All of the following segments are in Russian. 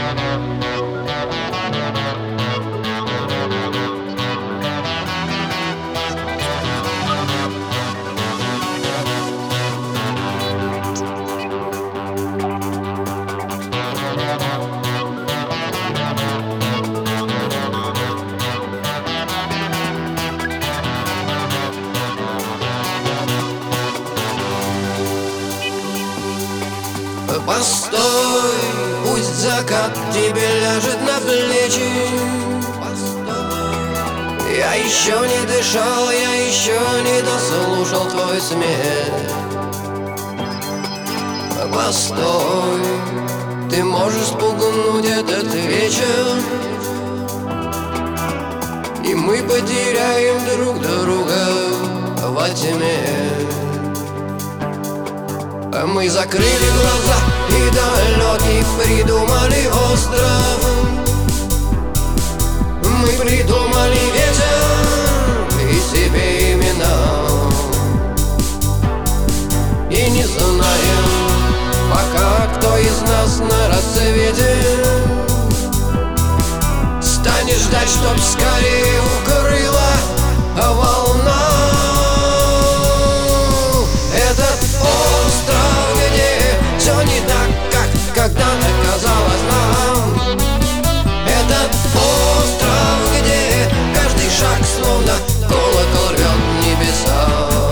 Постой, пусть закат тебе ляжет на плечи. Я еще не дышал, я еще не дослушал твой смех. Постой, ты можешь спугнуть этот вечер, и мы потеряем друг друга во тьме. Мы закрыли глаза и далекий придумали остров. Мы придумали ветер и себе имена, и не знаем пока, кто из нас на рассвете станет ждать, чтоб скорее укрыла волна. Этот остров, где все не так, как когда-то казалось нам. Этот остров, где каждый шаг словно колокол рвет небеса.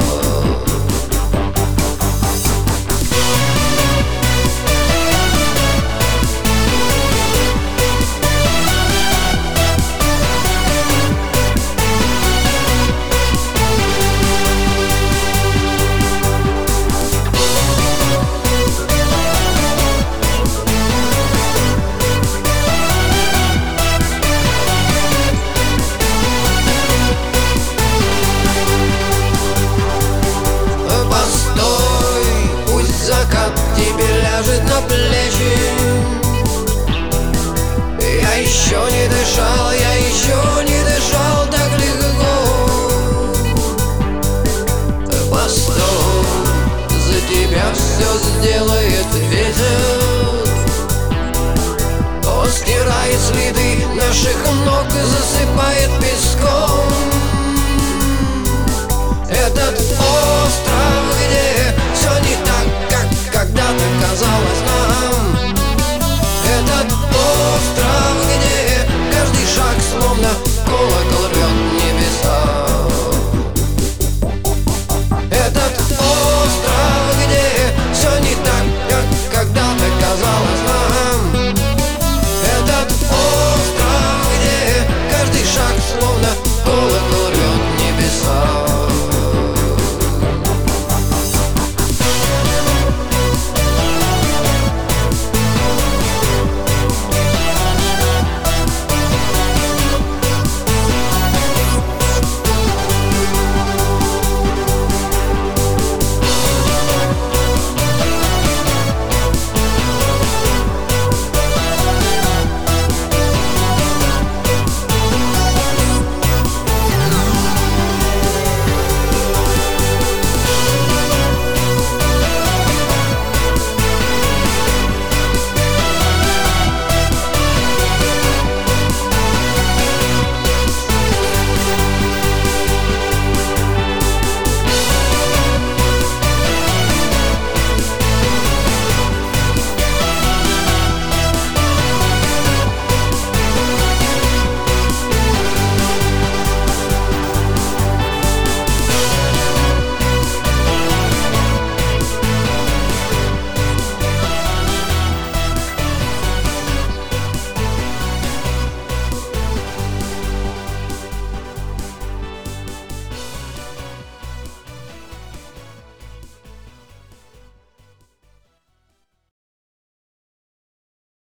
Тебе ляжет на плечи. Я еще не дышал, я еще не дышал так легко. Постой, за тебя все сделает ветер. Он стирает следы наших ног и засыпает песком. Этот остров